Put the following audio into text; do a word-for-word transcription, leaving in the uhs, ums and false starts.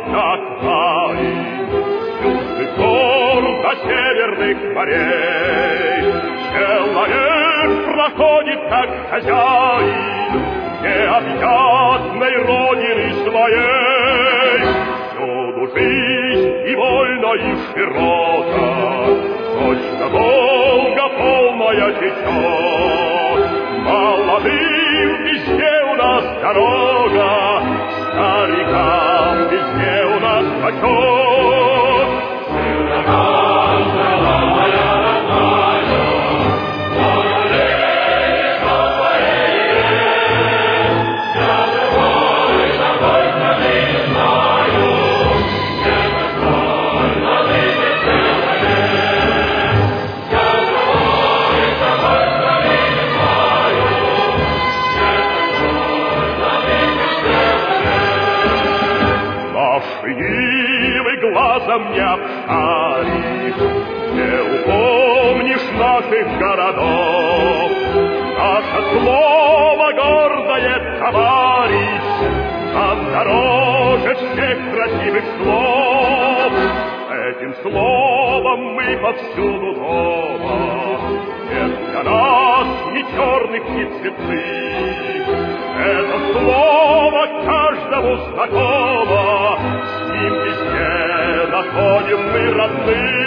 как парень, с южных гор до северных морей. Человек проходит как хозяин необъятной родины своей. Всюду жизнь и вольно, и широко, точно Волга полная течет. Молодым везде у нас дорога, старикам везде у нас почет. Сына моя родная, молодец, твоей, я живой, такой страны не знаю, не достойно быть бесценным. Я живой, такой страны не знаю, не достойно быть бесценным. Наши нивы глазом не обшаришь, не упомнишь наших городов. Наше слово гордое, товарищ, нам дороже всех красивых слов. Этим словом мы повсюду дома, нет для нас ни черных, ни цветных. Это слово каждому знакомо, с ним везде находим мы родных.